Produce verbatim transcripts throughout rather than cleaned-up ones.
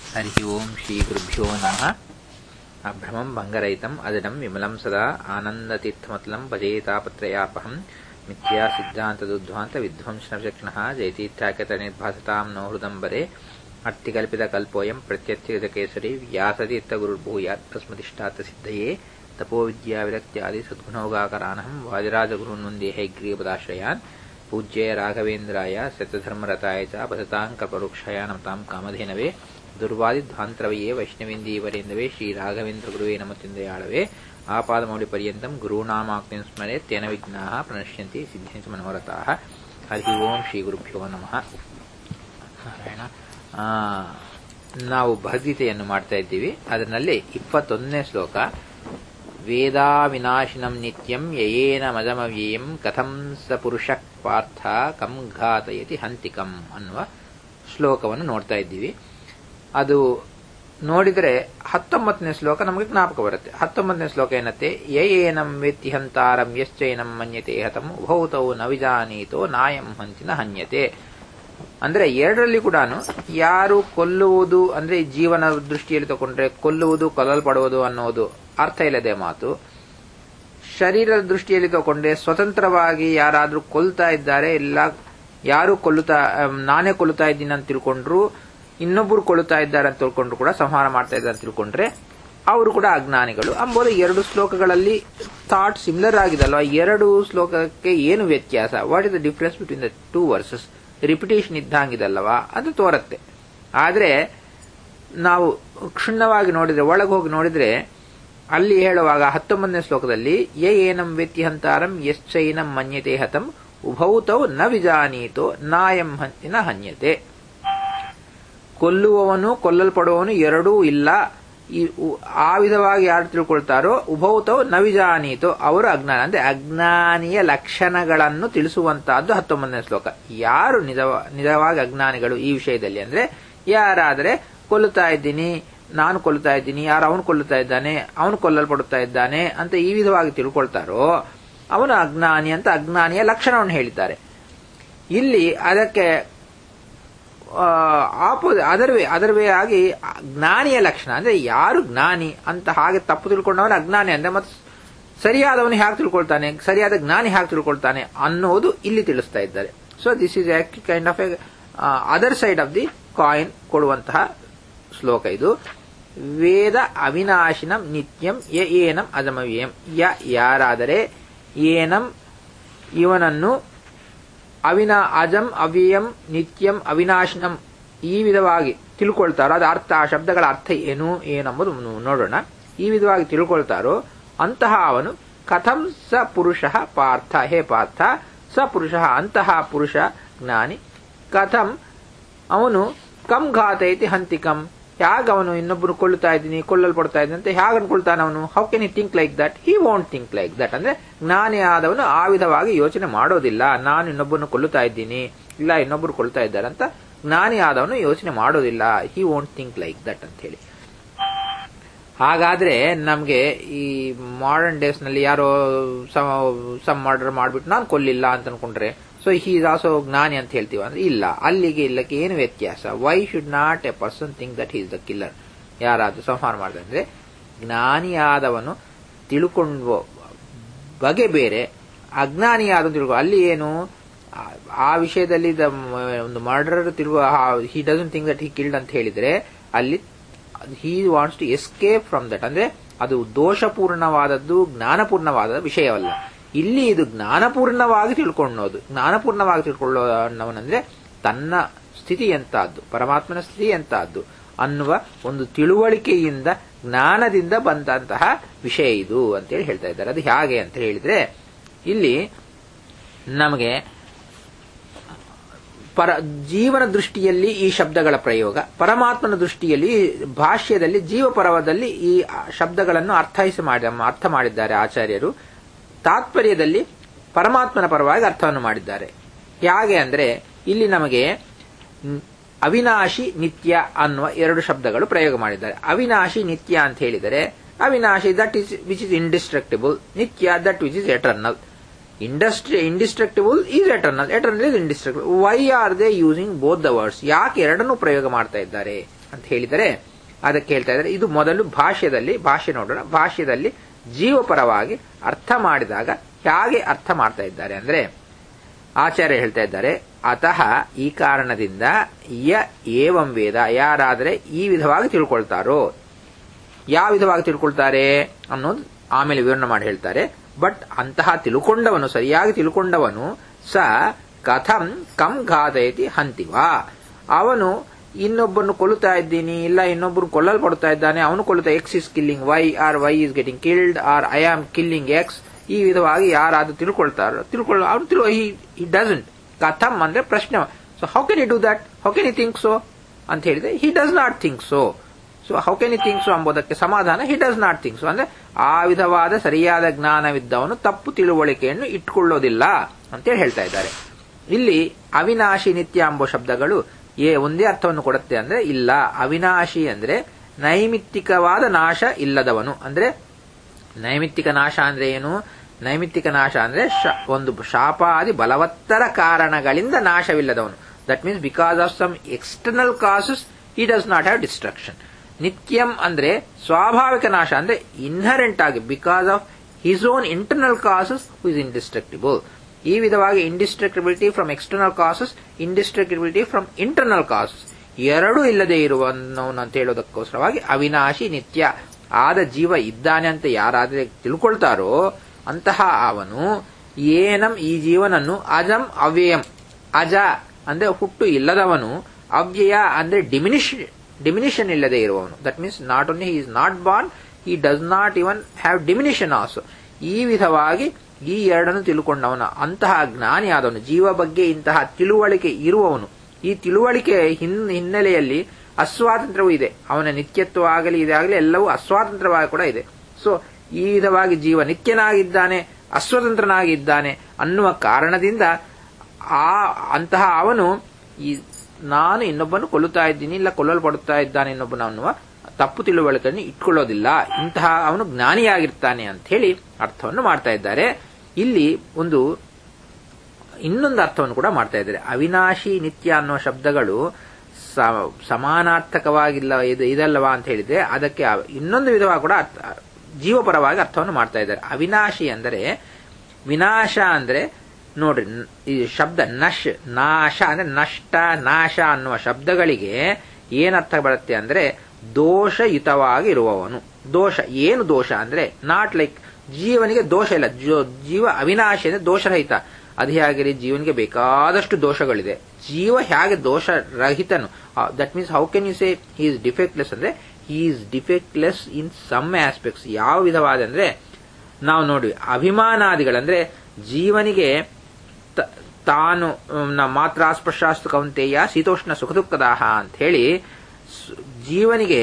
ಹರಿ ಓಂ ಶ್ರೀ ಗುರುಭ್ಯೋ ನಮಃ. ಅಭ್ರಮಂ ಭಂಗರಹಿತಂ ಅಜಡಂ ವಿಮಲಂ ಸದಾ ಆನಂದತೀರ್ಥಮತಲಂ ಭಜೇತಾಪತ್ರಯಾಪಹಂ ಮಿಥ್ಯಾ ಸಿದ್ಧಾಂತದುದ್ಧ್ವಾಂತ ವಿಧ್ವಂಸನವಿಚಕ್ಷಣಃ ಜಯತೀರ್ಥಾಖ್ಯತನಿರ್ಭಾಸತಾಂ ನೋ ಹೃದಂಬರೆ ಅರ್ಥಿಕಲ್ಪಿತಕಲ್ಪೋಯಂ ಪ್ರತ್ಯರ್ಥಿಗತಕೇಸರಿ ವ್ಯಾಸತೀರ್ಥಗುರುರ್ಭೂಯಾತ್ ತಸ್ಮದಿಷ್ಟಾರ್ಥ ಸಿದ್ಧಯೇ ತಪೋವಿದ್ಯಾವಿರಕ್ತ್ಯಾದಿ ಸದ್ಗುಣೋಗಾಕರಾನಹಂ ವಾದಿರಾಜಗುರುನ್ ವಂದೇ ಹೈಗ್ರೀಪದಾಶ್ರಯಾನ್ ಪೂಜ್ಯಾಯ ರಾಘವೇಂದ್ರಾಯ ಸತ್ಯಧರ್ಮರತಾಯ ಚ ಬಸತಾಂ ಕಲ್ಪವೃಕ್ಷಾಯ ನಮತಾಂ ಕಾಮಧೇನವೇ ದುರ್ವಾದಿಧ್ವಾಂತರವಯೇ ವೈಷ್ಣವೇಂದೀವರೇಂದವೇ ಶ್ರೀ ರಾಘವೇಂದ್ರ ಗುರುವೇ ನಮತಿಂದಯಾಳವೇ ಆಪಾದಮೌಳಿ ಪರ್ಯಂತಂ ಗುರುನಾಮಾಕ್ತಿಂ ಸ್ಮರೆ ತೇನ ವಿಘ್ನಾಃ ಪ್ರಣಶ್ಯಂತಿ ಸಿದ್ಧ್ಯಂತಿ ಮನೋರಥಾಃ. ಹರಿ ಓಂ ಶ್ರೀ ಗುರುಭ್ಯೋ ನಮಃ. ನಾರಾಯಣ. ನಾವು ಭಗವದ್ಗೀತೆಯನ್ನು ಮಾಡ್ತಾ ಇದ್ದೀವಿ. ಅದರಲ್ಲಿ ಇಪ್ಪತ್ತೊಂದನೇ ಶ್ಲೋಕ, ವೇದಾ ವಿನಾಶಿನಂ ನಿತ್ಯಂ ಯಯೇನ ಮಜಮವ್ಯಯಂ ಕಥಂ ಸ ಪುರುಷ ಪಾರ್ಥ ಕಂ ಘಾತಯತಿ ಹಂತಿಕಂ ಅನ್ನುವ ಶ್ಲೋಕವನ್ನು ನೋಡ್ತಾ ಇದ್ದೀವಿ. ಅದು ನೋಡಿದರೆ ಹತ್ತೊಂಬತ್ತನೇ ಶ್ಲೋಕ ನಮಗೆ ಜ್ಞಾಪಕ ಬರುತ್ತೆ. ಹತ್ತೊಂಬತ್ತನೇ ಶ್ಲೋಕ ಏನತ್ತೆ, ಯಯೇನಂ ವೇತ್ತಿ ಹಂತಾರಂ ಯಶ್ಚೈನಂ ಮನ್ಯತೆ ಹತಂ ಉಭೌತೌ ನ ವಿಜಾನೀತೋ ನಾಯಂ ಹಂತಿನ ಹನ್ಯತೆ. ಅಂದ್ರೆ ಎರಡರಲ್ಲಿ ಕೂಡ ಯಾರು ಕೊಲ್ಲುವುದು ಅಂದ್ರೆ ಜೀವನ ದೃಷ್ಟಿಯಲ್ಲಿ ತಗೊಂಡ್ರೆ ಕೊಲ್ಲುವುದು ಕೊಲ್ಲಲ್ಪಡುವುದು ಅನ್ನೋದು ಅರ್ಥ ಇಲ್ಲದೆ ಮಾತು. ಶರೀರದ ದೃಷ್ಟಿಯಲ್ಲಿ ತಗೊಂಡ್ರೆ ಸ್ವತಂತ್ರವಾಗಿ ಯಾರಾದ್ರೂ ಕೊಲ್ತಾ ಇದ್ದಾರೆ, ಇಲ್ಲ ಯಾರು ಕೊಲ್ಲುತ್ತಾ ನಾನೇ ಕೊಲ್ಲುತ್ತಾ ಇದ್ದೀನಿ ಅಂತ ತಿಳ್ಕೊಂಡ್ರು, ಇನ್ನೊಬ್ಬರು ಕೊಲ್ಲುತ್ತಾ ಇದ್ದಾರೆ ಅಂತ ತಿಳ್ಕೊಂಡ್ರು ಕೂಡ ಸಂಹಾರ ಮಾಡ್ತಾ ಇದ್ದಾರೆ ಅಂತ ತಿಳ್ಕೊಂಡ್ರೆ ಅವರು ಕೂಡ ಅಜ್ಞಾನಿಗಳು ಅಂಬೋದು ಎರಡು ಶ್ಲೋಕಗಳಲ್ಲಿ ಥಾಟ್ ಸಿಮಿಲರ್ ಆಗಿದಲ್ವಾ. ಎರಡು ಶ್ಲೋಕಕ್ಕೆ ಏನು ವ್ಯತ್ಯಾಸ, what is the difference between the two verses, repetition ಇದ್ದಂಗಿದಲ್ಲವಾ ಅದು ತೋರುತ್ತೆ. ಆದ್ರೆ ನಾವು ಕ್ಷುಣ್ಣವಾಗಿ ನೋಡಿದ್ರೆ, ಒಳಗೆ ಹೋಗಿ ನೋಡಿದ್ರೆ ಅಲ್ಲಿ ಹೇಳುವಾಗ ಹತ್ತೊಂಬತ್ತನೇ ಶ್ಲೋಕದಲ್ಲಿ ಯ ಏನಂ ವೆತ್ತಿ ಹಂತಾರಂ ಯಶ್ಚೈನಂ ಮನ್ಯತೆ ಹತಂ ಉಭೌತೌ ನ ವಿಜಾನೀತೋ ನಾಯಂ ಹಂತಿನ ಹನ್ಯತೆ. ಕೊಲ್ಲುವವನು ಕೊಲ್ಲಲ್ಪಡುವವನು ಎರಡೂ ಇಲ್ಲ, ಆ ವಿಧವಾಗಿ ಯಾರು ತಿಳ್ಕೊಳ್ತಾರೋ ಉಭೌತೌ ನ ವಿಜಾನೀತೋ ಅವರು ಅಜ್ಞಾನ, ಅಂದ್ರೆ ಅಜ್ಞಾನಿಯ ಲಕ್ಷಣಗಳನ್ನು ತಿಳಿಸುವಂತಹದ್ದು ಹತ್ತೊಂಬತ್ತನೇ ಶ್ಲೋಕ. ಯಾರು ನಿಜವಾಗಿ ಅಜ್ಞಾನಿಗಳು ಈ ವಿಷಯದಲ್ಲಿ ಅಂದ್ರೆ ಯಾರಾದರೆ ಕೊಲ್ಲುತ್ತಾ ಇದ್ದೀನಿ, ನಾನು ಕೊಲ್ಲುತ್ತಾ ಇದ್ದೀನಿ, ಯಾರು ಅವನು ಕೊಲ್ಲುತ್ತಾ ಇದ್ದಾನೆ, ಅವನು ಕೊಲ್ಲಲ್ಪಡುತ್ತಾ ಇದ್ದಾನೆ ಅಂತ ಈ ವಿಧವಾಗಿ ತಿಳ್ಕೊಳ್ತಾರೋ ಅವನು ಅಜ್ಞಾನಿ ಅಂತ ಅಜ್ಞಾನಿಯ ಲಕ್ಷಣವನ್ನು ಹೇಳಿದ್ದಾರೆ. ಇಲ್ಲಿ ಅದಕ್ಕೆ ಆಪೋ ಅದರ್ವೇ ಅದರ್ವೇ ಆಗಿ ಜ್ಞಾನಿಯ ಲಕ್ಷಣ ಅಂದ್ರೆ ಯಾರು ಜ್ಞಾನಿ ಅಂತ ಹಾಗೆ ತಪ್ಪು ತಿಳ್ಕೊಂಡವನು ಅಜ್ಞಾನಿ ಅಂದ್ರೆ ಮತ್ತೆ ಸರಿಯಾದವನು ಹೇಗೆ ತಿಳ್ಕೊಳ್ತಾನೆ, ಸರಿಯಾದ ಜ್ಞಾನಿ ಹೇಗೆ ತಿಳ್ಕೊಳ್ತಾನೆ ಅನ್ನೋದು ಇಲ್ಲಿ ತಿಳಿಸ್ತಾ ಇದ್ದಾರೆ. So this is actually kind of a other side of the coin ಕೊಡುವಂತಹ ಶ್ಲೋಕ ಇದು. ವೇದ ಅವಿನಾಶಿನಂ ನಿತ್ಯಂ ಯ ಏನಂ ಅಜಮವ್ಯಯಂ, ಯ ಯಾರಾದರೆ ಏನಂ ಇವನನ್ನು ಅವಿನಾ ಅಜಂ ಅವ್ಯಯಂ ನಿತ್ಯಂ ಅವಿನಾಶಿನಂ ಈ ವಿಧವಾಗಿ ತಿಳ್ಕೊಳ್ತಾರೋ, ಅದು ಅರ್ಥ ಆ ಶಬ್ದಗಳ ಅರ್ಥ ಏನು ಏನಂಬುದು ನೋಡೋಣ. ಈ ವಿಧವಾಗಿ ತಿಳ್ಕೊಳ್ತಾರೋ ಅಂತಹ ಅವನು ಕಥಂ ಸ ಪುರುಷ ಪಾರ್ಥ, ಹೇ ಪಾರ್ಥ ಸ ಪುರುಷ ಅಂತಹ ಪುರುಷ ಜ್ಞಾನಿ, ಕಥಂ ಅವನು ಕಂ ಘಾತಯತಿ ಹಂತಿಕಂ ಹೇಗೆ ಅವನು ಇನ್ನೊಬ್ಬರು ಕೊಲ್ಲುತ್ತಾ ಇದ್ದೀನಿ ಕೊಲ್ಲಲ್ಪಡ್ತಾ ಇದ್ದೀನಿ ಅಂತ ಹೇಗೆ ಅನ್ಕೊಳ್ತಾನೆ ಅವನು. How can he think like that, he won't think like that. ಅಂದ್ರೆ ಜ್ಞಾನಿ ಆದವನು ಆ ವಿಧವಾಗಿ ಯೋಚನೆ ಮಾಡೋದಿಲ್ಲ, ನಾನು ಇನ್ನೊಬ್ಬರನ್ನು ಕೊಲ್ಲುತ್ತಾ ಇದ್ದೀನಿ ಇಲ್ಲ ಇನ್ನೊಬ್ಬರು ಕೊಲ್ತಾ ಇದ್ದಾರೆ ಅಂತ ಜ್ಞಾನಿ ಆದವನು ಯೋಚನೆ ಮಾಡೋದಿಲ್ಲ, he won't think like that ಅಂತ ಹೇಳಿ. ಹಾಗಾದ್ರೆ ನಮ್ಗೆ ಈ ಮಾಡರ್ನ್ ಡೇಸ್ ನಲ್ಲಿ ಯಾರೋ ಸಮ್ ಮರ್ಡರ್ ಮಾಡ್ಬಿಟ್ಟು ನಾನು ಕೊಲ್ಲಿಲ್ಲ ಅಂತ ಅನ್ಕೊಂಡ್ರೆ ಸೊ ಹಿ ಇಸ್ ಆಲ್ಸೋ ಜ್ಞಾನಿ ಅಂತ ಹೇಳ್ತೀವಿ ಅಂದ್ರೆ ಇಲ್ಲ, ಅಲ್ಲಿಗೆ ಇಲ್ಲಕ್ಕೆ ಏನು ವ್ಯತ್ಯಾಸ. Why should not a person think that he is the killer, ಯಾರಾದ್ರೂ ಸಂಹಾರ ಮಾಡಿದ್ರೆ. ಅಂದ್ರೆ ಜ್ಞಾನಿಯಾದವನು ತಿಳ್ಕೊಂಡು ಬಗೆ ಬೇರೆ, ಅಜ್ಞಾನಿಯಾದ ತಿಳ್ಕೊ ಅಲ್ಲಿ ಏನು ಆ ವಿಷಯದಲ್ಲಿ ಒಂದು ಮರ್ಡರ್ ತಿಳುವ he doesn't think that he killed ಅಂತ ಹೇಳಿದ್ರೆ ಅಲ್ಲಿ he wants to escape from that. ಅಂದ್ರೆ ಅದು ದೋಷಪೂರ್ಣವಾದದ್ದು ಜ್ಞಾನಪೂರ್ಣವಾದ ವಿಷಯವಲ್ಲ. ಇಲ್ಲಿ ಇದು ಜ್ಞಾನಪೂರ್ಣವಾಗಿ ತಿಳ್ಕೊಳ್ಳೋದು. ಜ್ಞಾನಪೂರ್ಣವಾಗಿ ತಿಳ್ಕೊಳ್ಳೋನವನಂದ್ರೆ ತನ್ನ ಸ್ಥಿತಿ ಎಂತಹದ್ದು, ಪರಮಾತ್ಮನ ಸ್ಥಿತಿ ಎಂತಹದ್ದು ಅನ್ನುವ ಒಂದು ತಿಳುವಳಿಕೆಯಿಂದ ಜ್ಞಾನದಿಂದ ಬಂದಂತಹ ವಿಷಯ ಇದು ಅಂತೇಳಿ ಹೇಳ್ತಾ ಇದ್ದಾರೆ. ಅದು ಹೇಗೆ ಅಂತ ಹೇಳಿದ್ರೆ ಇಲ್ಲಿ ನಮಗೆ ಪರ ಜೀವನ ದೃಷ್ಟಿಯಲ್ಲಿ ಈ ಶಬ್ದಗಳ ಪ್ರಯೋಗ, ಪರಮಾತ್ಮನ ದೃಷ್ಟಿಯಲ್ಲಿ ಭಾಷ್ಯದಲ್ಲಿ ಜೀವಪರವದಲ್ಲಿ ಈ ಶಬ್ದಗಳನ್ನು ಅರ್ಥೈಸಿ ಮಾಡಿ ಅರ್ಥ ಮಾಡಿದ್ದಾರೆ ಆಚಾರ್ಯರು. ತಾತ್ಪರ್ಯದಲ್ಲಿ ಪರಮಾತ್ಮನ ಪರವಾಗಿ ಅರ್ಥವನ್ನು ಮಾಡಿದ್ದಾರೆ. ಹೇಗೆ ಅಂದ್ರೆ ಇಲ್ಲಿ ನಮಗೆ ಅವಿನಾಶಿ ನಿತ್ಯ ಅನ್ನುವ ಎರಡು ಶಬ್ದಗಳು ಪ್ರಯೋಗ ಮಾಡಿದ್ದಾರೆ. ಅವಿನಾಶಿ ನಿತ್ಯ ಅಂತ ಹೇಳಿದರೆ ಅವಿನಾಶಿ that is which is indestructible, ನಿತ್ಯ that which is eternal. Industri- indestructible is eternal, eternal is indestructible. Why are they using both the words? ಯಾಕೆ ಎರಡನ್ನೂ ಪ್ರಯೋಗ ಮಾಡ್ತಾ ಇದ್ದಾರೆ ಅಂತ ಹೇಳಿದರೆ ಅದಕ್ಕೆ ಹೇಳ್ತಾ ಇದ್ದಾರೆ. ಇದು ಮೊದಲು ಭಾಷ್ಯದಲ್ಲಿ ಭಾಷ್ಯ ನೋಡೋಣ. ಭಾಷ್ಯದಲ್ಲಿ ಜೀವಪರವಾಗಿ ಅರ್ಥ ಮಾಡಿದಾಗ ಹೇಗೆ ಅರ್ಥ ಮಾಡ್ತಾ ಇದ್ದಾರೆ ಅಂದ್ರೆ, ಆಚಾರ್ಯ ಹೇಳ್ತಾ ಇದ್ದಾರೆ, ಅತಃ ಈ ಕಾರಣದಿಂದ ಯ ಏವಂ ವೇದ, ಯಾರಾದರೆ ಈ ವಿಧವಾಗಿ ತಿಳ್ಕೊಳ್ತಾರೋ, ಯಾವ ವಿಧವಾಗಿ ತಿಳ್ಕೊಳ್ತಾರೆ ಅನ್ನೋದು ಆಮೇಲೆ ವಿವರಣೆ ಮಾಡಿ ಹೇಳ್ತಾರೆ. ಬಟ್ ಅಂತಹ ತಿಳ್ಕೊಂಡವನು, ಸರಿಯಾಗಿ ತಿಳ್ಕೊಂಡವನು ಸ ಕಥಂ ಕಂ ಘಾತಯತಿ ಹಂತಿವಾ, ಅವನು ಇನ್ನೊಬ್ಬನ್ನು ಕೊಲ್ಲುತ್ತಾ ಇದ್ದೀನಿ, ಇಲ್ಲ ಇನ್ನೊಬ್ಬರು ಕೊಲ್ಲಲ್ಪಡ್ತಾ ಇದ್ದಾನೆ, ಅವನು ಕೊಲ್ಲುತ್ತಾ, X is killing Y or Y is getting killed or I am killing X, ಈ ವಿಧವಾಗಿ ಯಾರಾದ್ರೂ ತಿಳ್ಕೊಳ್ತಾರೋ ತಿಳ್ಕೊಳ್ಳ ಅವನು ತಿಳು ಹಿ ಡಸಂಟ್. ಕಥಂ ಅಂದ್ರೆ ಪ್ರಶ್ನೆ. So how can you do that, how can you think so ಅಂತ ಹೇಳಿದ್ರೆ he does not think so. So how can you think so ಎಂಬುದಕ್ಕೆ ಸಮಾಧಾನ he does not think so ಅಂದ್ರೆ ಆ ವಿಧವಾದ ಸರಿಯಾದ ಜ್ಞಾನವಿದ್ದವನು ತಪ್ಪು ತಿಳುವಳಿಕೆಯನ್ನು ಇಟ್ಕೊಳ್ಳೋದಿಲ್ಲ ಅಂತೇಳಿ ಹೇಳ್ತಾ ಇದ್ದಾರೆ. ಇಲ್ಲಿ ಅವಿನಾಶಿ ನಿತ್ಯ ಎಂಬ ಶಬ್ದಗಳು ಏ ಒಂದೇ ಅರ್ಥವನ್ನು ಕೊಡುತ್ತೆ ಅಂದ್ರೆ ಇಲ್ಲ. ಅವಿನಾಶಿ ಅಂದ್ರೆ ನೈಮಿತ್ತಿಕವಾದ ನಾಶ ಇಲ್ಲದವನು. ಅಂದ್ರೆ ನೈಮಿತ್ತಿಕ ನಾಶ ಅಂದ್ರೆ ಏನು? ನೈಮಿತ್ತಿಕ ನಾಶ ಅಂದ್ರೆ ಒಂದು ಶಾಪಾದಿ ಬಲವತ್ತರ ಕಾರಣಗಳಿಂದ ನಾಶವಿಲ್ಲದವನು. That means because of some external causes he does not have destruction. ನಿತ್ಯಂ ಅಂದ್ರೆ ಸ್ವಾಭಾವಿಕ ನಾಶ ಅಂದ್ರೆ ಇನ್ಹರೆಂಟ್ ಆಗಿ because of his own internal causes who is indestructible. ಈ ವಿಧವಾಗಿ indestructibility from external causes, indestructibility from internal causes ಎರಡೂ ಇಲ್ಲದೆ ಇರುವವನು ಅಂತ ಹೇಳೋದಕ್ಕೋಸ್ಕರವಾಗಿ ಅವಿನಾಶಿ ನಿತ್ಯ ಆದ ಜೀವ ಇದ್ದಾನೆ ಅಂತ ಯಾರಾದ್ರೆ ತಿಳ್ಕೊಳ್ತಾರೋ ಅಂತಹ ಅವನು ಏನಂ ಈ ಜೀವನನ್ನು ಅಜಂ ಅವ್ಯಯಂ, ಅಜ ಅಂದ್ರೆ ಹುಟ್ಟು ಇಲ್ಲದವನು, ಅವ್ಯಯ ಅಂದ್ರೆ ಡಿಮಿನಿಷ್ ಡಿಮಿನಿಷನ್ ಇಲ್ಲದೆ ಇರುವವನು. That means not only he is not born, he does not even have diminution also. ಈ ವಿಧವಾಗಿ ಈ ಎರಡನ್ನು ತಿಳ್ಕೊಂಡವನ ಅಂತಹ ಜ್ಞಾನಿ ಆದವನು, ಜೀವ ಬಗ್ಗೆ ಇಂತಹ ತಿಳುವಳಿಕೆ ಇರುವವನು. ಈ ತಿಳುವಳಿಕೆ ಹಿನ್ನೆಲೆಯಲ್ಲಿ ಅಸ್ವಾತಂತ್ರ್ಯವೂ ಇದೆ. ಅವನ ನಿತ್ಯತ್ವ ಆಗಲಿ ಇದಾಗಲಿ ಎಲ್ಲವೂ ಅಸ್ವಾತಂತ್ರ್ಯವಾಗಿ ಕೂಡ ಇದೆ. ಸೊ ಈ ವಿಧವಾಗಿ ಜೀವ ನಿತ್ಯನಾಗಿದ್ದಾನೆ, ಅಸ್ವತಂತ್ರನಾಗಿದ್ದಾನೆ ಅನ್ನುವ ಕಾರಣದಿಂದ ಆ ಅಂತಹ ಅವನು ಈ ನಾನು ಇನ್ನೊಬ್ಬನು ಕೊಲ್ಲುತ್ತಾ ಇದ್ದೀನಿ, ಇಲ್ಲ ಕೊಲ್ಲಲ್ಪಡುತ್ತಾ ಇದ್ದಾನೆ ಇನ್ನೊಬ್ಬನು ಅನ್ನುವ ತಪ್ಪು ತಿಳುವಳಿಕೆಯನ್ನು ಇಟ್ಕೊಳ್ಳೋದಿಲ್ಲ. ಇಂತಹ ಅವನು ಜ್ಞಾನಿಯಾಗಿರ್ತಾನೆ ಅಂತ ಹೇಳಿ ಅರ್ಥವನ್ನು ಮಾಡ್ತಾ ಇದ್ದಾರೆ. ಇಲ್ಲಿ ಒಂದು ಇನ್ನೊಂದು ಅರ್ಥವನ್ನು ಕೂಡ ಮಾಡ್ತಾ ಇದ್ದಾರೆ. ಅವಿನಾಶಿ ನಿತ್ಯ ಅನ್ನುವ ಶಬ್ದಗಳು ಸಮಾನಾರ್ಥಕವಾಗಿಲ್ಲ, ಇದು ಇದಲ್ಲವಾ ಅಂತ ಹೇಳಿದ್ರೆ ಅದಕ್ಕೆ ಇನ್ನೊಂದು ವಿಧವಾಗಿ ಕೂಡ ಜೀವಪರವಾಗಿ ಅರ್ಥವನ್ನು ಮಾಡ್ತಾ ಇದ್ದಾರೆ. ಅವಿನಾಶಿ ಅಂದರೆ ವಿನಾಶ ಅಂದ್ರೆ ನೋಡ್ರಿ, ಈ ಶಬ್ದ ನಶ್ ನಾಶ ಅಂದ್ರೆ ನಷ್ಟ ನಾಶ ಅನ್ನುವ ಶಬ್ದಗಳಿಗೆ ಏನರ್ಥ ಬರುತ್ತೆ ಅಂದ್ರೆ ದೋಷಯುತವಾಗಿ ಇರುವವನು. ದೋಷ ಏನು ದೋಷ ಅಂದ್ರೆ ನಾಟ್ ಲೈಕ್ ಜೀವನಿಗೆ ದೋಷ ಇಲ್ಲ, ಜೀವ ಅವಿನಾಶಿ ಅಂದ್ರೆ ದೋಷರಹಿತ. ಅದು ಹೇಗಿರಿ, ಜೀವನಿಗೆ ಬೇಕಾದಷ್ಟು ದೋಷಗಳಿದೆ. ಜೀವ ಹೇಗೆ ದೋಷರಹಿತನು, that means how can you say he is defectless ಅಂದ್ರೆ he is defectless in some aspects. ಯಾವ ವಿಧವಾದ ಅಂದ್ರೆ ನಾವು ನೋಡಿ ಅಭಿಮಾನಾದಿಗಳಂದ್ರೆ ಜೀವನಿಗೆ ತಾನು ಮಾತ್ರ ಸ್ಪರ್ಶಾಸ್ತು ಕೌಂತೆಯ ಶೀತೋಷ್ಣ ಸುಖ ದುಃಖದಾಹ ಅಂತ ಹೇಳಿ ಜೀವನಿಗೆ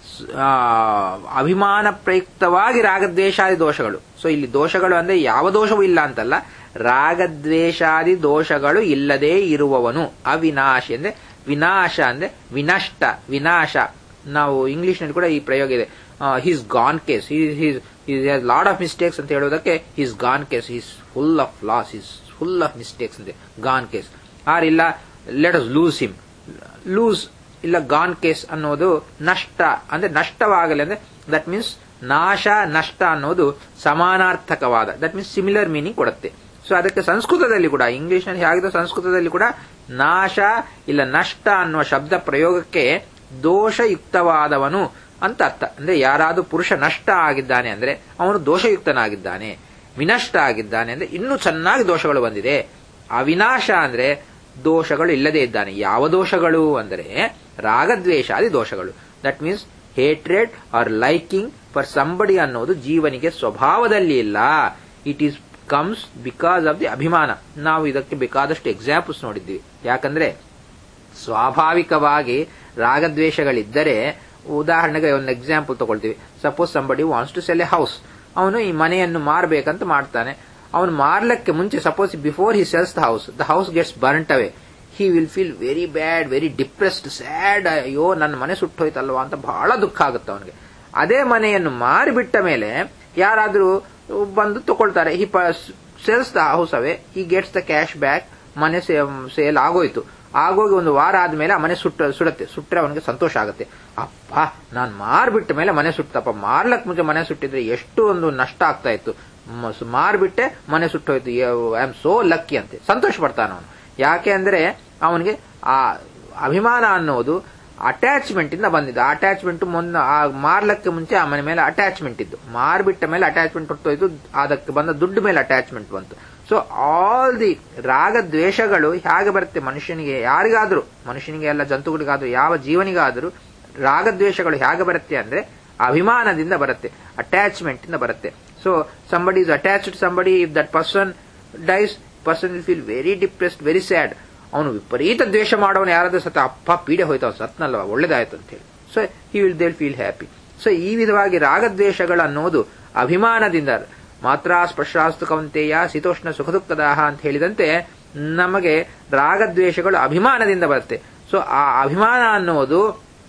ಅಭಿಮಾನ ಪ್ರಯುಕ್ತವಾಗಿ ರಾಗದ್ವೇಷಾದಿ ದೋಷಗಳು. ಸೊ ಇಲ್ಲಿ ದೋಷಗಳು ಅಂದ್ರೆ ಯಾವ ದೋಷವೂ ಇಲ್ಲ ಅಂತಲ್ಲ, ರಾಗದ್ವೇಷಾದಿ ದೋಷಗಳು ಇಲ್ಲದೆ ಇರುವವನು ಅವಿನಾಶಿ. ಅಂದ್ರೆ ವಿನಾಶ ಅಂದ್ರೆ ವಿನಷ್ಟ, ವಿನಾಶ. ನಾವು ಇಂಗ್ಲಿಷ್ ನಲ್ಲಿ ಕೂಡ ಈ ಪ್ರಯೋಗ ಇದೆ, he's gone case, has lot of mistakes ಅಂತ ಹೇಳೋದಕ್ಕೆ he's gone case, he's full of loss, he's full of mistakes ಅಂತೆ ಗಾನ್ ಕೇಸ್. ಆರ್ ಇಲ್ಲ let us lose him, lose ಇಲ್ಲ ಗಾನ್ ಕೇಸ್ ಅನ್ನೋದು ನಷ್ಟ ಅಂದ್ರೆ ನಷ್ಟವಾಗಲಿ ಅಂದ್ರೆ ದಟ್ ಮೀನ್ಸ್ ನಾಶ ನಷ್ಟ ಅನ್ನೋದು ಸಮಾನಾರ್ಥಕವಾದ, ದಟ್ ಮೀನ್ಸ್ ಸಿಮಿಲರ್ ಮೀನಿಂಗ್ ಕೊಡುತ್ತೆ. ಸೊ ಅದಕ್ಕೆ ಸಂಸ್ಕೃತದಲ್ಲಿ ಕೂಡ ಇಂಗ್ಲಿಷ್ ನಲ್ಲಿ ಹೇಗಿದೆ ಸಂಸ್ಕೃತದಲ್ಲಿ ಕೂಡ ನಾಶ ಇಲ್ಲ ನಷ್ಟ ಅನ್ನುವ ಶಬ್ದ ಪ್ರಯೋಗಕ್ಕೆ ದೋಷಯುಕ್ತವಾದವನು ಅಂತ ಅರ್ಥ. ಅಂದ್ರೆ ಯಾರಾದ್ರೂ ಪುರುಷ ನಷ್ಟ ಆಗಿದ್ದಾನೆ ಅಂದ್ರೆ ಅವನು ದೋಷಯುಕ್ತನಾಗಿದ್ದಾನೆ, ವಿನಷ್ಟ ಆಗಿದ್ದಾನೆ ಅಂದ್ರೆ ಇನ್ನೂ ಚೆನ್ನಾಗಿ ದೋಷಗಳು ಬಂದಿದೆ. ಅವಿನಾಶ ಅಂದ್ರೆ ದೋಷಗಳು ಇಲ್ಲದೆ ಇದ್ದಾನೆ. ಯಾವ ದೋಷಗಳು ಅಂದರೆ ರಾಗದ್ವೇಷಾದಿ ದೋಷಗಳು. That means hatred or liking for somebody ಅನ್ನೋದು ಜೀವನಿಗೆ ಸ್ವಭಾವದಲ್ಲಿ ಇಲ್ಲ. It is comes because of the ಅಭಿಮಾನ. ನಾವು ಇದಕ್ಕೆ ಬೇಕಾದಷ್ಟು ಎಕ್ಸಾಂಪಲ್ಸ್ ನೋಡಿದ್ದೀವಿ. ಯಾಕಂದ್ರೆ ಸ್ವಾಭಾವಿಕವಾಗಿ ರಾಗದ್ವೇಷಗಳಿದ್ದರೆ, ಉದಾಹರಣೆಗೆ ಒಂದು ಎಕ್ಸಾಂಪಲ್ ತಗೊಳ್ತೀವಿ. Suppose somebody wants to sell a house, ಅವನು ಈ ಮನೆಯನ್ನು ಮಾರಬೇಕಂತ ಮಾಡ್ತಾನೆ. ಅವನು ಮಾರ್ಲಕ್ಕೆ ಮುಂಚೆ suppose before he sells the house, the house gets burnt away, he will feel very bad, very depressed, sad. ಅಯ್ಯೋ ನನ್ನ ಮನೆ ಸುಟ್ಟೋಯ್ತಲ್ವಾ ಅಂತ ಬಹಳ ದುಃಖ ಆಗುತ್ತೆ ಅವನಿಗೆ. ಅದೇ ಮನೆಯನ್ನು ಮಾರಿಬಿಟ್ಟ ಮೇಲೆ ಯಾರಾದ್ರೂ ಬಂದು ತಗೊಳ್ತಾರೆ, he sells the house away, he gets the cash back, ಮನೆ ಸೇಲ್ ಆಗೋಯ್ತು. ಆಗೋಗಿ ಒಂದು ವಾರ ಆದ್ಮೇಲೆ ಆ ಮನೆ ಸುಟ್ಟ ಸುಡುತ್ತೆ. ಸುಟ್ಟರೆ ಅವನಿಗೆ ಸಂತೋಷ ಆಗುತ್ತೆ. ಅಪ್ಪ ನಾನು ಮಾರ್ಬಿಟ್ಟ ಮೇಲೆ ಮನೆ ಸುಟ್ಟಪ್ಪ, ಮಾರ್ಲಕ್ ಮುಂಚೆ ಮನೆ ಸುಟ್ಟಿದ್ರೆ ಎಷ್ಟು ಒಂದು ನಷ್ಟ ಆಗ್ತಾ ಇತ್ತು, ಮಾರ್ಬಿಟ್ಟೆ ಮನೆ ಸುಟ್ಟೋಯ್ತು, ಐ ಆಮ್ ಸೋ ಲಕ್ಕಿ ಅಂತೆ ಸಂತೋಷ ಪಡ್ತಾನ ಅವನು. ಯಾಕೆ ಅಂದ್ರೆ ಅವನಿಗೆ ಆ ಅಭಿಮಾನ ಅನ್ನೋದು ಅಟ್ಯಾಚ್ಮೆಂಟ್ ಇಂದ ಬಂದಿದ್ದು. ಅಟ್ಯಾಚ್ಮೆಂಟ್ ಮೊನ್ನೆ ಆ ಮಾರ್ಲಕ್ಕೆ ಮುಂಚೆ ಆ ಮನೆ ಮೇಲೆ ಅಟ್ಯಾಚ್ಮೆಂಟ್ ಇದ್ದು, ಮಾರ್ಬಿಟ್ಟ ಮೇಲೆ ಅಟ್ಯಾಚ್ಮೆಂಟ್ ಹೊರತೋಯ್ತು, ಅದಕ್ಕೆ ಬಂದ ದುಡ್ಡು ಮೇಲೆ ಅಟ್ಯಾಚ್ಮೆಂಟ್ ಬಂತು. ಸೊ ಆಲ್ ದಿ ರಾಗ ದ್ವೇಷಗಳು ಹೇಗೆ ಬರುತ್ತೆ ಮನುಷ್ಯನಿಗೆ, ಯಾರಿಗಾದ್ರೂ, ಮನುಷ್ಯನಿಗೆ ಎಲ್ಲ ಜಂತುಗಳಿಗಾದ್ರೂ ಯಾವ ಜೀವನಿಗಾದ್ರೂ ರಾಗದ್ವೇಷಗಳು ಹೇಗೆ ಬರುತ್ತೆ ಅಂದ್ರೆ ಅಭಿಮಾನದಿಂದ ಬರುತ್ತೆ, ಅಟ್ಯಾಚ್ಮೆಂಟ್ ಇಂದ ಬರುತ್ತೆ. So somebody is attached somebody, if that person dies, person will feel very depressed, very sad. ಅವನು ವಿಪರೀತ ದ್ವೇಷ ಮಾಡೋನು ಯಾರಾದ್ರೂ ಸತ್ತ, ಅಪ್ಪ ಪೀಡೆ ಹೋಯ್ತು, ಅವ್ನು ಸತ್ನಲ್ವ ಒಳ್ಳೇದಾಯ್ತು ಅಂತ ಹೇಳಿ. So he will deal feel happy. So ಈ ವಿಧವಾಗಿ ರಾಗದ್ವೇಷಗಳು ಅನ್ನೋದು ಅಭಿಮಾನದಿಂದ, ಮಾತ್ರ ಸ್ಪರ್ಶಾಸ್ತು ಕೌಂತೆಯ ಶೀತೋಷ್ಣ ಸುಖ ದುಃಖದಾಹ ಅಂತ ಹೇಳಿದಂತೆ ನಮಗೆ ರಾಗದ್ವೇಷಗಳು ಅಭಿಮಾನದಿಂದ ಬರುತ್ತೆ. ಸೊ ಆ ಅಭಿಮಾನ ಅನ್ನೋದು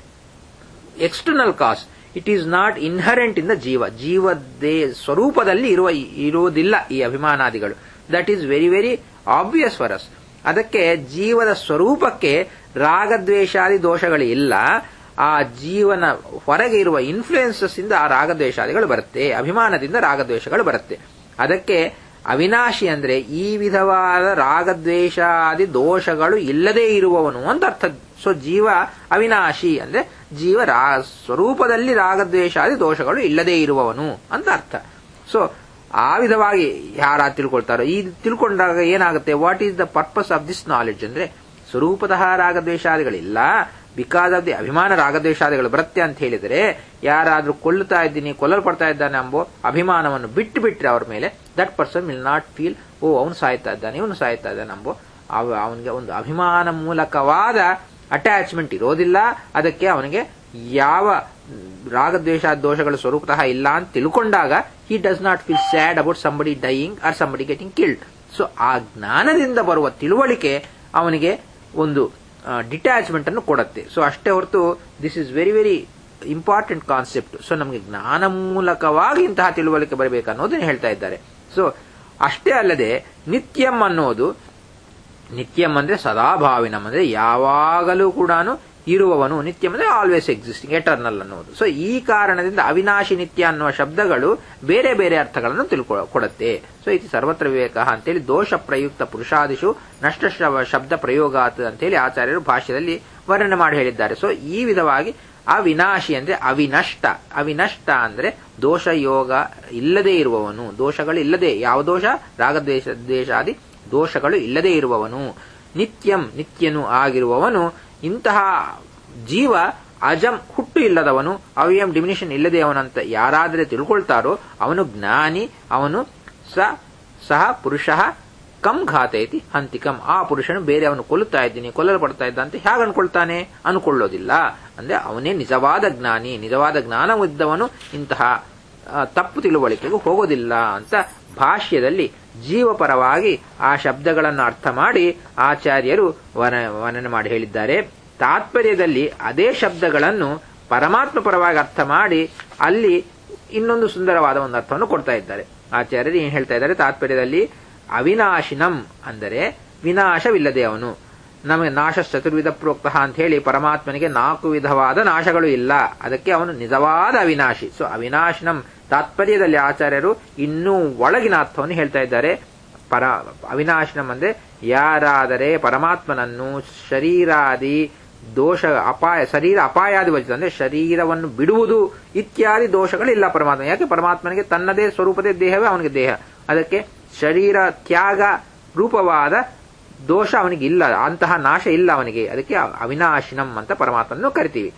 external cause, it is not inherent in the ಜೀವ, ಜೀವದೇ ಸ್ವರೂಪದಲ್ಲಿ ಇರುವ ಇರುವುದಿಲ್ಲ ಈ ಅಭಿಮಾನಾದಿಗಳು. That is very very obvious for us. ಅದಕ್ಕೆ ಜೀವದ ಸ್ವರೂಪಕ್ಕೆ ರಾಗದ್ವೇಷಾದಿ ದೋಷಗಳು ಇಲ್ಲ, ಆ ಜೀವನ ಹೊರಗೆ ಇರುವ ಇನ್ಫ್ಲೂಯೆನ್ಸಸ್ ಇಂದ ಆ ರಾಗದ್ವೇಷಾದಿಗಳು ಬರುತ್ತೆ, ಅಭಿಮಾನದಿಂದ ರಾಗದ್ವೇಷಗಳು ಬರುತ್ತೆ. ಅದಕ್ಕೆ ಅವಿನಾಶಿ ಅಂದ್ರೆ ಈ ವಿಧವಾದ ರಾಗದ್ವೇಷಾದಿ ದೋಷಗಳು ಇಲ್ಲದೇ ಇರುವವನು ಅಂತ ಅರ್ಥ. ಸೊ ಜೀವ ಅವಿನಾಶಿ ಅಂದ್ರೆ ಜೀವ ರಾ ಸ್ವರೂಪದಲ್ಲಿ ರಾಗದ್ವೇಷಾದಿ ದೋಷಗಳು ಇಲ್ಲದೇ ಇರುವವನು ಅಂತ ಅರ್ಥ. ಸೊ ಆ ವಿಧವಾಗಿ ಯಾರ ತಿಳ್ಕೊಳ್ತಾರೋ, ಈ ತಿಳ್ಕೊಂಡಾಗ ಏನಾಗುತ್ತೆ, what is the purpose of this knowledge ಅಂದ್ರೆ ಸ್ವರೂಪತಃ ರಾಗದ್ವೇಷಾದಿಗಳಿಲ್ಲ, ಬಿಕಾಸ್ ಆಫ್ ದಿ ಅಭಿಮಾನ ರಾಗದ್ವೇಷಾದಿಗಳು ಬರುತ್ತೆ ಅಂತ ಹೇಳಿದರೆ, ಯಾರಾದ್ರೂ ಕೊಲ್ಲುತ್ತಾ ಇದ್ದೀನಿ, ಕೊಲ್ಲಲ್ಪಡ್ತಾ ಇದ್ದಾನೆ ಎಂಬೋ ಅಭಿಮಾನವನ್ನು ಬಿಟ್ಟು ಬಿಟ್ರೆ ಅವ್ರ ಮೇಲೆ, that person will not feel oh ಅವನು ಸಾಯ್ತಾ ಇದ್ದಾನೆ ಇವನು ಸಾಯ್ತಾ ಇದ್ದಾನೆ ಎಂಬೋ ಅವನಿಗೆ ಒಂದು ಅಭಿಮಾನ ಮೂಲಕವಾದ ಅಟ್ಯಾಚ್ಮೆಂಟ್ ಇರೋದಿಲ್ಲ. ಅದಕ್ಕೆ ಅವನಿಗೆ ಯಾವ ರಾಗದ್ವೇಷ ದೋಷಗಳ ಸ್ವರೂಪತಃ ಇಲ್ಲ ಅಂತ ತಿಳ್ಕೊಂಡಾಗ he does not feel sad about somebody dying or somebody getting killed. So ಆ ಜ್ಞಾನದಿಂದ ಬರುವ ತಿಳುವಳಿಕೆ ಅವನಿಗೆ ಒಂದು ಡಿಟ್ಯಾಚ್ಮೆಂಟ್ ಅನ್ನು ಕೊಡುತ್ತೆ. ಸೊ ಅಷ್ಟೇ ಹೊರತು this is very very important concept. So ನಮಗೆ ಜ್ಞಾನ ಮೂಲಕವಾಗಿ ಇಂತಹ ತಿಳುವಳಿಕೆ ಬರಬೇಕನ್ನೋದನ್ನು ಹೇಳ್ತಾ ಇದ್ದಾರೆ. ಸೊ ಅಷ್ಟೇ ಅಲ್ಲದೆ ನಿತ್ಯಂ ಅನ್ನೋದು, ನಿತ್ಯಂ ಅಂದ್ರೆ ಸದಾಭಾವಿನಂ ಅಂದ್ರೆ ಯಾವಾಗಲೂ ಕೂಡ ಇರುವವನು, ನಿತ್ಯಂ ಅಂದ್ರೆ ಆಲ್ವೇಸ್ ಎಕ್ಸಿಸ್ಟಿಂಗ್, ಎಟರ್ನಲ್ ಅನ್ನೋದು. ಸೊ ಈ ಕಾರಣದಿಂದ ಅವಿನಾಶಿ ನಿತ್ಯ ಅನ್ನುವ ಶಬ್ದಗಳು ಬೇರೆ ಬೇರೆ ಅರ್ಥಗಳನ್ನು ತಿಳ್ಕೊಡುತ್ತೆ. ಸೊ ಇದು ಸರ್ವತ್ರ ವಿವೇಕ ಅಂತೇಳಿ ದೋಷ ಪ್ರಯುಕ್ತ ಪುರುಷಾದಿಶು ನಷ್ಟ ಶಬ್ದ ಪ್ರಯೋಗಾತ್ ಅಂತೇಳಿ ಆಚಾರ್ಯರು ಭಾಷ್ಯದಲ್ಲಿ ವರ್ಣನೆ ಮಾಡಿ ಹೇಳಿದ್ದಾರೆ. ಸೊ ಈ ವಿಧವಾಗಿ ಅವಿನಾಶಿ ಅಂದ್ರೆ ಅವಿನಷ್ಟ, ಅವಿನಷ್ಟ ಅಂದ್ರೆ ದೋಷ ಯೋಗ ಇಲ್ಲದೆ ಇರುವವನು, ದೋಷಗಳು ಇಲ್ಲದೆ, ಯಾವ ದೋಷ, ರಾಗದ್ವೇಷ ದ್ವೇಷಾದಿ ದೋಷಗಳು ಇಲ್ಲದೆ ಇರುವವನು. ನಿತ್ಯಂ ನಿತ್ಯನು ಆಗಿರುವವನು. ಇಂತಹ ಜೀವ ಅಜಂ ಹುಟ್ಟು ಇಲ್ಲದವನು, ಅವ್ಯಂ ಡಿಮಿನಿಷನ್ ಇಲ್ಲದೆ ಅವನಂತ ಯಾರಾದರೆ ತಿಳ್ಕೊಳ್ತಾರೋ ಅವನು ಜ್ಞಾನಿ, ಅವನು ಸ ಸಹ ಪುರುಷ ಕಂ ಘಾತಯತಿ ಹಂತಿಕಂ. ಆ ಪುರುಷನು ಬೇರೆ ಅವನು ಕೊಲ್ಲುತ್ತಾ ಇದ್ದೀನಿ, ಕೊಲ್ಲಲು ಪಡ್ತಾ ಇದ್ದ ಅಂತ ಹೇಗೆ ಅನ್ಕೊಳ್ತಾನೆ, ಅನ್ಕೊಳ್ಳೋದಿಲ್ಲ. ಅಂದ್ರೆ ಅವನೇ ನಿಜವಾದ ಜ್ಞಾನಿ, ನಿಜವಾದ ಜ್ಞಾನವಿದ್ದವನು ಇಂತಹ ತಪ್ಪು ತಿಳುವಳಿಕೆಗೂ ಹೋಗೋದಿಲ್ಲ ಅಂತ ಭಾಷ್ಯದಲ್ಲಿ ಜೀವಪರವಾಗಿ ಆ ಶಬ್ದಗಳನ್ನು ಅರ್ಥ ಮಾಡಿ ಆಚಾರ್ಯರು ವರ್ಣನೆ ಮಾಡಿ ಹೇಳಿದ್ದಾರೆ. ತಾತ್ಪರ್ಯದಲ್ಲಿ ಅದೇ ಶಬ್ದಗಳನ್ನು ಪರಮಾತ್ಮ ಪರವಾಗಿ ಅರ್ಥ ಮಾಡಿ ಅಲ್ಲಿ ಇನ್ನೊಂದು ಸುಂದರವಾದ ಒಂದು ಅರ್ಥವನ್ನು ಕೊಡ್ತಾ ಇದ್ದಾರೆ. ಆಚಾರ್ಯರು ಏನ್ ಹೇಳ್ತಾ ಇದ್ದಾರೆ ತಾತ್ಪರ್ಯದಲ್ಲಿ, ಅವಿನಾಶಿನಂ ಅಂದರೆ ವಿನಾಶವಿಲ್ಲದೆ ಅವನು. ನಮಗೆ ನಾಶ ಚತುರ್ವಿಧ ಪ್ರೋಕ್ತ ಅಂತ ಹೇಳಿ ಪರಮಾತ್ಮನಿಗೆ ನಾಲ್ಕು ವಿಧವಾದ ನಾಶಗಳು ಇಲ್ಲ, ಅದಕ್ಕೆ ಅವನು ನಿಜವಾದ ಅವಿನಾಶಿ. ಸೊ ಅವಿನಾಶಿನಂ ತಾತ್ಪರ್ಯದಲ್ಲಿ ಆಚಾರ್ಯರು ಇನ್ನೂ ಒಳಗಿನ ಅರ್ಥವನ್ನು ಹೇಳ್ತಾ ಇದ್ದಾರೆ. ಪರ ಅವಿನಾಶಿನಂ ಅಂದ್ರೆ ಯಾರಾದರೆ ಪರಮಾತ್ಮನನ್ನು ಶರೀರಾದಿ ದೋಷ ಅಪಾಯ, ಶರೀರ ಅಪಾಯಾದಿ ವಚಿತ ಅಂದ್ರೆ ಶರೀರವನ್ನು ಬಿಡುವುದು ಇತ್ಯಾದಿ ದೋಷಗಳಿಲ್ಲ ಪರಮಾತ್ಮ. ಯಾಕೆ, ಪರಮಾತ್ಮನಿಗೆ ತನ್ನದೇ ಸ್ವರೂಪದೇ ದೇಹವೇ ಅವನಿಗೆ ದೇಹ, ಅದಕ್ಕೆ ಶರೀರ ತ್ಯಾಗ ರೂಪವಾದ ದೋಷ ಅವನಿಗೆ ಇಲ್ಲ, ಅಂತಹ ನಾಶ ಇಲ್ಲ ಅವನಿಗೆ. ಅದಕ್ಕೆ ಅವಿನಾಶಿನಂ ಅಂತ ಪರಮಾತ್ಮನನ್ನು ಕರಿತೀವಿ.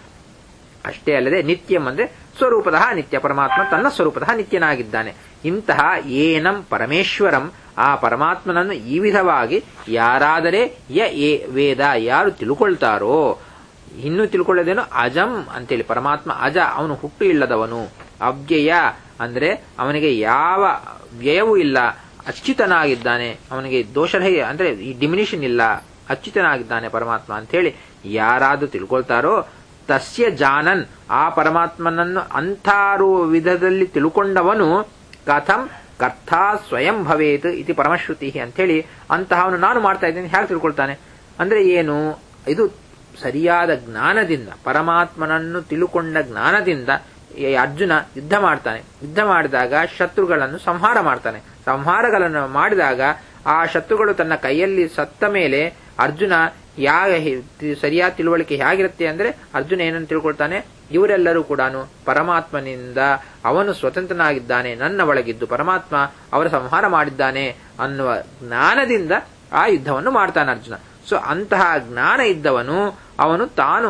ಅಷ್ಟೇ ಅಲ್ಲದೆ ನಿತ್ಯಂ ಅಂದ್ರೆ ಸ್ವರೂಪತಃ ನಿತ್ಯ, ಪರಮಾತ್ಮ ತನ್ನ ಸ್ವರೂಪತಃ ನಿತ್ಯನಾಗಿದ್ದಾನೆ. ಇಂತಹ ಏನಂ ಪರಮೇಶ್ವರಂ, ಆ ಪರಮಾತ್ಮನನ್ನು ಈ ವಿಧವಾಗಿ ಯಾರಾದರೆ ಯ ಏ ವೇದ ಯಾರು ತಿಳ್ಕೊಳ್ತಾರೋ, ಇನ್ನೂ ತಿಳ್ಕೊಳ್ಳೋದೇನು ಅಜಂ ಅಂತೇಳಿ, ಪರಮಾತ್ಮ ಅಜ, ಅವನು ಹುಟ್ಟು ಇಲ್ಲದವನು. ಅವ್ಯಯ ಅಂದ್ರೆ ಅವನಿಗೆ ಯಾವ ವ್ಯಯವೂ ಇಲ್ಲ, ಅಚ್ಯುತನಾಗಿದ್ದಾನೆ, ಅವನಿಗೆ ದೋಷರಹಿತ ಅಂದ್ರೆ ಈ ಡಿಮಿನಿಷನ್ ಇಲ್ಲ, ಅಚ್ಯುತನಾಗಿದ್ದಾನೆ ಪರಮಾತ್ಮ ಅಂತ ಹೇಳಿ ಯಾರಾದ್ರೂ ತಿಳ್ಕೊಳ್ತಾರೋ, ತಸ್ಯ ಜಾನನ್, ಆ ಪರಮಾತ್ಮನನ್ನು ಅಂಥಾರು ವಿಧದಲ್ಲಿ ತಿಳ್ಕೊಂಡವನು ಕಥಂ ಕರ್ತಾ ಸ್ವಯಂ ಭವೇತ್ ಇತಿ ಪರಮಶ್ರುತಿ ಅಂತ ಹೇಳಿ, ಅಂತಹವನು ನಾನು ಮಾಡ್ತಾ ಇದ್ದೇನೆ ಹೇಗೆ ತಿಳ್ಕೊಳ್ತಾನೆ, ಅಂದ್ರೆ ಏನು? ಇದು ಸರಿಯಾದ ಜ್ಞಾನದಿಂದ, ಪರಮಾತ್ಮನನ್ನು ತಿಳುಕೊಂಡ ಜ್ಞಾನದಿಂದ ಅರ್ಜುನ ಯುದ್ಧ ಮಾಡ್ತಾನೆ. ಯುದ್ಧ ಮಾಡಿದಾಗ ಶತ್ರುಗಳನ್ನು ಸಂಹಾರ ಮಾಡ್ತಾನೆ. ಸಂಹಾರಗಳನ್ನು ಮಾಡಿದಾಗ ಆ ಶತ್ರುಗಳು ತನ್ನ ಕೈಯಲ್ಲಿ ಸತ್ತ ಮೇಲೆ ಅರ್ಜುನ ಯಾವ ಸರಿಯಾದ ತಿಳುವಳಿಕೆ ಹೇಗಿರುತ್ತೆ ಅಂದ್ರೆ, ಅರ್ಜುನ ಏನನ್ನು ತಿಳ್ಕೊಳ್ತಾನೆ, ಇವರೆಲ್ಲರೂ ಕೂಡ ಪರಮಾತ್ಮನಿಂದ ಅವನು ಸ್ವತಂತ್ರನಾಗಿದ್ದಾನೆ, ನನ್ನ ಒಳಗಿದ್ದು ಪರಮಾತ್ಮ ಅವರ ಸಂಹಾರ ಮಾಡಿದ್ದಾನೆ ಅನ್ನುವ ಜ್ಞಾನದಿಂದ ಆ ಯುದ್ಧವನ್ನು ಮಾಡ್ತಾನೆ ಅರ್ಜುನ. ಸೊ ಅಂತಹ ಜ್ಞಾನ ಇದ್ದವನು ಅವನು ತಾನು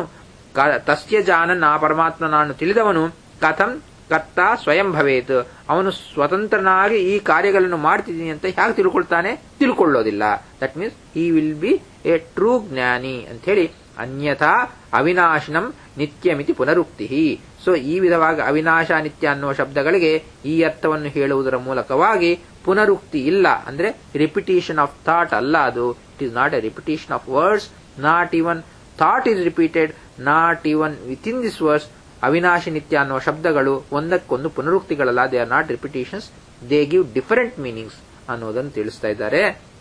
ತಸ್ಯ ಜಾನನ್, ಆ ಪರಮಾತ್ಮ ನಾನು ತಿಳಿದವನು, ಕಥಂ ಕರ್ತ ಸ್ವಯಂ ಭವೇತ್, ಅವನು ಸ್ವತಂತ್ರನಾಗಿ ಈ ಕಾರ್ಯಗಳನ್ನು ಮಾಡ್ತಿದ್ದೀನಿ ಅಂತ ಹೇಗೆ ತಿಳ್ಕೊಳ್ತಾನೆ? ತಿಳ್ಕೊಳ್ಳೋದಿಲ್ಲ. That means he will be a true ಜ್ಞಾನಿ ಅಂತ ಹೇಳಿ, ಅನ್ಯಥಾ ಅವಿನಾಶನಂ ನಿತ್ಯಮಿತಿ ಪುನರುಕ್ತಿ. ಸೊ ಈ ವಿಧವಾಗಿ ಅವಿನಾಶ ನಿತ್ಯ ಅನ್ನುವ ಶಬ್ದಗಳಿಗೆ ಈ ಅರ್ಥವನ್ನು ಹೇಳುವುದರ ಮೂಲಕವಾಗಿ ಪುನರುಕ್ತಿ ಇಲ್ಲ, ಅಂದ್ರೆ ರಿಪಿಟೇಷನ್ ಆಫ್ ಥಾಟ್ ಅಲ್ಲ ಅದು. It is not a repetition of words, not even thought is repeated, not even with in this words. ಅವಿನಾಶಿ ನಿತ್ಯ ಅನ್ನುವ ಶಬ್ದಗಳು ಒಂದಕ್ಕೊಂದು ಪುನರುಕ್ತಿಗಳಲ್ಲ, they are not repetitions, they give different meanings ಅನ್ನೋದನ್ನು ತಿಳಿಸ್ತಾ ಇದ್ದಾರೆ.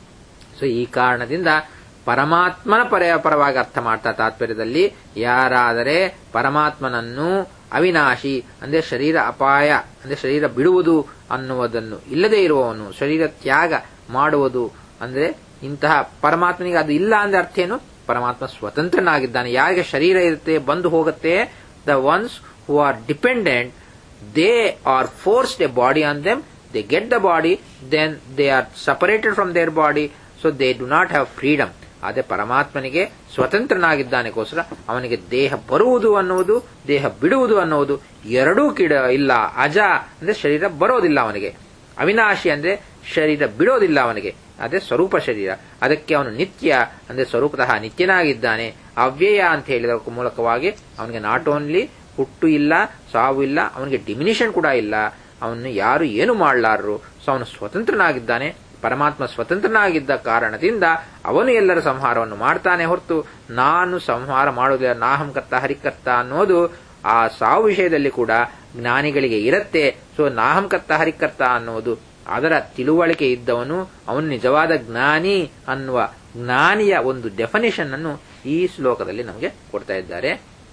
ಸೊ ಈ ಕಾರಣದಿಂದ ಪರಮಾತ್ಮನ ಪರ ಪರವಾಗಿ ಅರ್ಥ ಮಾಡ್ತಾ ತಾತ್ಪರ್ಯದಲ್ಲಿ, ಯಾರಾದರೆ ಪರಮಾತ್ಮನನ್ನು ಅವಿನಾಶಿ ಅಂದ್ರೆ ಶರೀರ ಅಪಾಯ ಅಂದ್ರೆ ಶರೀರ ಬಿಡುವುದು ಅನ್ನುವುದನ್ನು ಇಲ್ಲದೆ ಇರುವವನು, ಶರೀರ ತ್ಯಾಗ ಮಾಡುವುದು ಅಂದ್ರೆ ಇಂತಹ ಪರಮಾತ್ಮನಿಗೆ ಅದು ಇಲ್ಲ ಅಂದ್ರೆ ಅರ್ಥ ಏನು? ಪರಮಾತ್ಮ ಸ್ವತಂತ್ರನಾಗಿದ್ದಾನೆ. ಯಾರಿಗೆ ಶರೀರ ಇರುತ್ತೆ, ಬಂದು ಹೋಗುತ್ತೆ, the ones who are dependent, they are forced a body on them, they get the body, then they are separated from their body, so they do not have freedom. ಅದೇ ಪರಮಾತ್ಮನಿಗೆ ಸ್ವತಂತ್ರನಾಗಿದ್ದಾನೆಗೋಸ್ಕರ ಅವನಿಗೆ ದೇಹ ಬರುವುದು ಅನ್ನುವುದು, ದೇಹ ಬಿಡುವುದು ಅನ್ನುವುದು ಎರಡೂ ಕಿಡ ಇಲ್ಲ. ಅಜ ಅಂದ್ರೆ ಶರೀರ ಬರೋದಿಲ್ಲ ಅವನಿಗೆ, ಅವಿನಾಶಿ ಅಂದ್ರೆ ಶರೀರ ಬಿಡೋದಿಲ್ಲ ಅವನಿಗೆ, ಅದೇ ಸ್ವರೂಪ ಶರೀರ. ಅದಕ್ಕೆ ಅವನು ನಿತ್ಯ ಅಂದ್ರೆ ಸ್ವರೂಪತಃ ನಿತ್ಯನಾಗಿದ್ದಾನೆ. ಅವ್ಯಯ ಅಂತ ಹೇಳಿದ ಮೂಲಕವಾಗಿ ಅವನಿಗೆ ನಾಟ್ ಓನ್ಲಿ ಹುಟ್ಟು ಇಲ್ಲ, ಸಾವು ಇಲ್ಲ, ಅವನಿಗೆ ಡಿಮಿನಿಷನ್ ಕೂಡ ಇಲ್ಲ, ಅವನು ಯಾರು ಏನು ಮಾಡಲಾರರು. ಸೊ ಅವನು ಸ್ವತಂತ್ರನಾಗಿದ್ದಾನೆ. ಪರಮಾತ್ಮ ಸ್ವತಂತ್ರನಾಗಿದ್ದ ಕಾರಣದಿಂದ ಅವನು ಎಲ್ಲರ ಸಂಹಾರವನ್ನು ಮಾಡ್ತಾನೆ ಹೊರತು ನಾನು ಸಂಹಾರ ಮಾಡೋದಿಲ್ಲ. ನಾಹಂ ಕರ್ತ ಹರಿಕರ್ತ ಅನ್ನೋದು ಆ ಸಾವು ವಿಷಯದಲ್ಲಿ ಕೂಡ ಜ್ಞಾನಿಗಳಿಗೆ ಇರುತ್ತೆ. ಸೊ ನಾಹಂ ಕರ್ತ ಹರಿಕರ್ತ ಅನ್ನೋದು ಅದರ ತಿಳುವಳಿಕೆ ಇದ್ದವನು ಅವನು ನಿಜವಾದ ಜ್ಞಾನಿ ಅನ್ನುವ ಜ್ಞಾನಿಯ ಒಂದು ಡೆಫಿನೇಷನ್ ಅನ್ನು ಈ ಶ್ಲೋಕದಲ್ಲಿ ನಮಗೆ ಕೊಡ್ತಾ ಇದ್ದಾರೆ.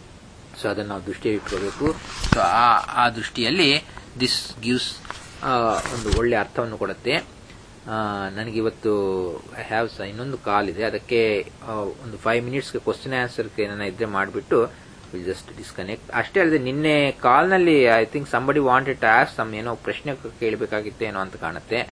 ಸೊ ಅದನ್ನು ನಾವು ದೃಷ್ಟಿಯಲ್ಲಿ ಇಟ್ಕೋಬೇಕು. ಸೊ ಆ ದೃಷ್ಟಿಯಲ್ಲಿ ದಿಸ್ ಗಿವ್ಸ್ ಒಂದು ಒಳ್ಳೆ ಅರ್ಥವನ್ನು ಕೊಡುತ್ತೆ. ನನಗಿವತ್ತು ಐ ಹ್ಯಾವ್ ಇನ್ನೊಂದು ಕಾಲ್ ಇದೆ, ಅದಕ್ಕೆ ಒಂದು ಫೈವ್ ಮಿನಿಟ್ಸ್ಗೆ ಕ್ವಶನ್ ಆನ್ಸರ್ಗೆ ನನ್ನ ಇದ್ರೆ ಮಾಡಿಬಿಟ್ಟು ವಿಲ್ ಜಸ್ಟ್ ಡಿಸ್ಕನೆಕ್ಟ್. ಅಷ್ಟೇ ಅಲ್ಲದೆ ನಿನ್ನೆ ಕಾಲ್ನಲ್ಲಿ I think somebody wanted to ask some ಏನೋ ಪ್ರಶ್ನೆ ಕೇಳಬೇಕಾಗಿತ್ತೇನೋ ಅಂತ ಕಾಣುತ್ತೆ.